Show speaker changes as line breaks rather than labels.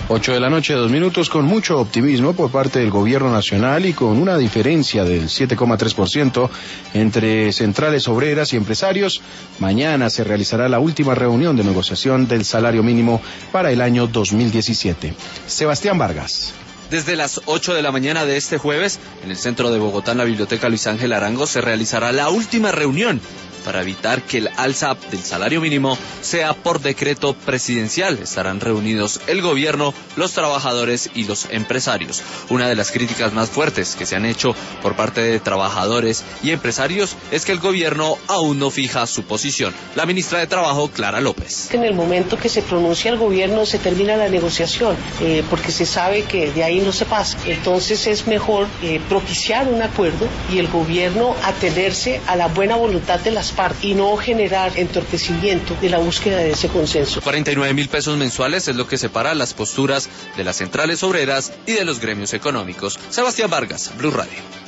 8 de la noche, 2 minutos, con mucho optimismo por parte del gobierno nacional y con una diferencia del 7,3% entre centrales obreras y empresarios. Mañana se realizará la última reunión de negociación del salario mínimo para el año 2017. Sebastián Vargas.
Desde las 8 de la mañana de este jueves, en el centro de Bogotá, en la Biblioteca Luis Ángel Arango, se realizará la última reunión para evitar que el alza del salario mínimo sea por decreto presidencial. Estarán reunidos el gobierno, los trabajadores y los empresarios. Una de las críticas más fuertes que se han hecho por parte de trabajadores y empresarios es que el gobierno aún no fija su posición. La ministra de Trabajo, Clara López.
En el momento que se pronuncia el gobierno se termina la negociación, porque se sabe que de ahí no se pasa. Entonces es mejor propiciar un acuerdo y el gobierno atenerse a la buena voluntad de las partes y no generar entorpecimiento de la búsqueda de ese consenso.
49.000 pesos mensuales es lo que separa las posturas de las centrales obreras y de los gremios económicos. Sebastián Vargas, Blue Radio.